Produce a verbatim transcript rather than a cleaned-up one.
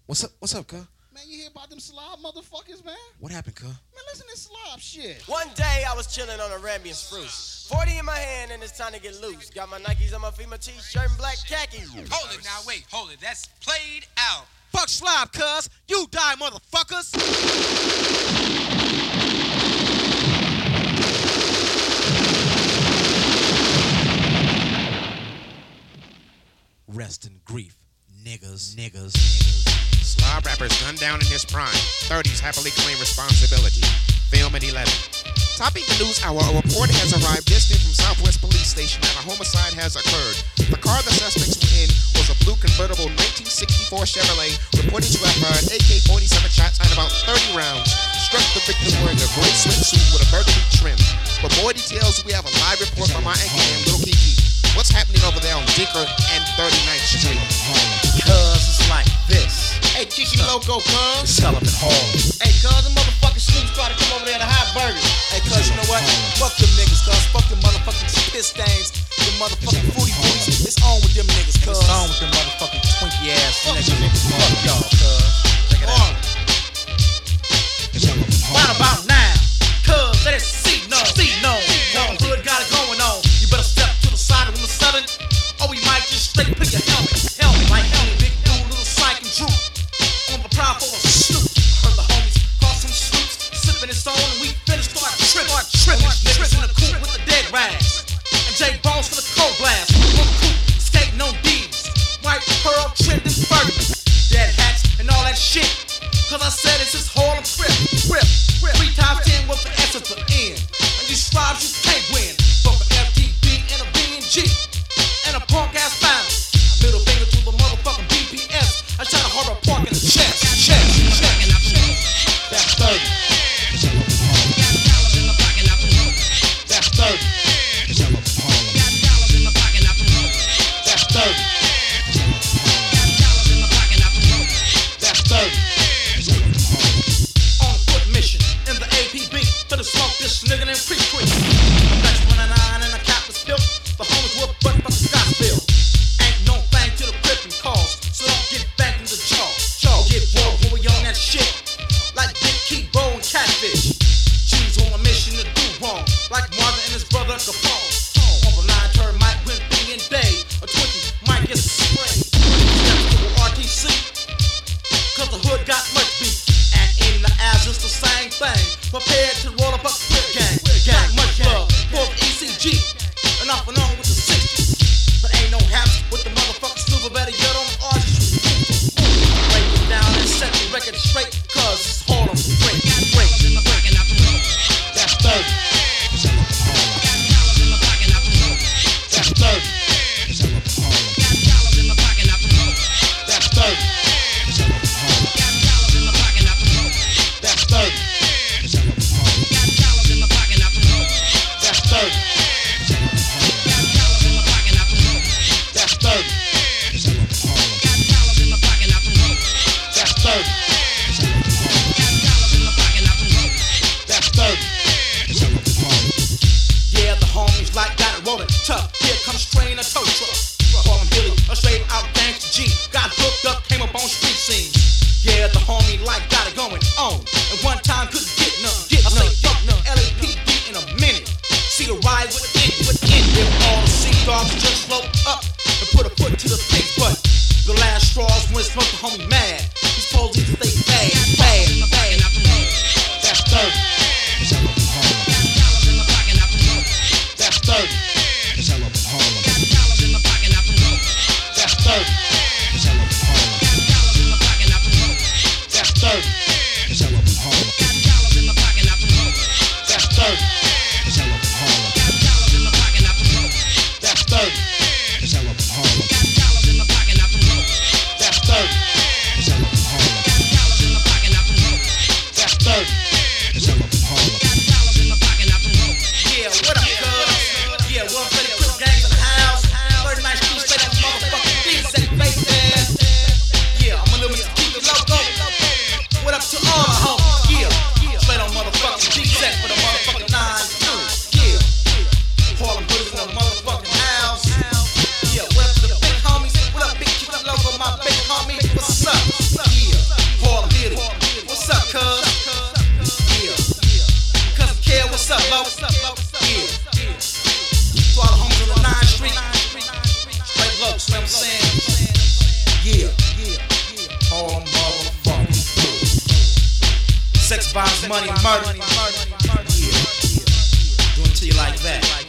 What's up? What's up, cuz? Man, you hear about them slob motherfuckers, man? What happened, cuz? Man, listen to this slob shit. One day I was chilling on Arabian spruce. forty in my hand and it's time to get loose. Got my Nikes on my feet, my t-shirt and black khakis. Hold it now, wait, hold it. That's played out. Fuck slob, cuz. You die, motherfuckers. Rest in grief, niggas, niggas, niggas. Slob rappers gunned down in his prime. thirties happily claim responsibility. Film at eleven. Topping the news hour, a report has arrived distant from Southwest Police Station that a homicide has occurred. The car the suspects were in was a blue convertible nineteen sixty-four Chevrolet, reported to have fired A K forty-seven shots and about thirty rounds. Struck the victim wearing a gray swimsuit with a burgundy trim. For more details, we have a live report from my anchor man, Little Kiki. What's happening over there on Dinker and thirty-ninth Street? Cuz it's like this. Hey, Kiki Loco, cuz. It's hell up in Hall. Hey, cuz, the motherfucking Snoop's trying to come over there to Hot Burgers. Hey, cuz, you know what? Fuck them niggas, cuz. Fuck them motherfucking piss stains. Them motherfucking booty booties. It's on with them niggas, cuz. It's on with them motherfucking Twinkie ass Fuck niggas. them niggas. Fuck y'all, cuz. Check it out. Right about now, cuz, let it see no, see no. Long hood got it going on. You better step to the side of the sudden, or we might just straight put your helmet. Helmet, like helmet, big dude, little psych and droop. On the prowl for a snoop. Heard the homies cross some snoops, sipping his own, and we finished start tripping. Start tripping. Niggas in the coop with the dead rags. And J Bones for the cold blast. On the coop, skating on D's. White pearl, trending Fergie. Dead hats and all that shit. Cause I said it's his Harlem crip. Crip, crip. Three times ten was the S at the end. And these tribes you can't win. Fuck a F T B and a B and G. And a punk ass family. Middle finger to the motherfucking B P S. I shot a horror park in the chest. Chest, chest. That's thirty. That's thirty. That's thirty. That's thirty. On a foot mission in the A P B to the smoke this nigga named Creek Creek. That's twenty-nine and a cap is built. The homies whoop butt but the Scottsville. Ain't no thing to the gripping cause, so don't get back in the jaw. Jaw get raw when we on that shit. Like Big Key-Bo and Catfish. G's on a mission to do wrong. Like Marvin and his brother Capone. On the nine turn Mike win B and Day. A Twinkie might get a spray. Steps to the R T C. Cause the hood got much beat. And in the ass it's the same thing. Prepared to roll up a quick gang. Got much love for the E C G. And off and on with the sixties. But ain't no haps with the motherfucking snooper. Better get on the artistry. Break it down and set the record straight. Cause it's Harlem break, break, break. That's thirty. That's thirty. That's thirty. That's thirty. That's thirty. That's thirty. That's thirty. That's thirty. Yeah, the homies like got it rolling tough. Here comes train a tow truck. Call him Billy, a straight out gangsta G. Got hooked up, came up on street scenes. Yeah, the homie like got it going on. And one time couldn't get none. Get I say fuck none. L A P D in a minute. See a ride with it, with it. If all the sea dogs just slow up and put a foot to the pig's butt. The last straws when it smoked the homie mad. He's supposed to stay bad, bad, bad. That's thirty. That's thirty. That's thirty. That's thirty. That's thirty. That's thirty. That's thirty. money, and murder. Yeah, doing it to you like that.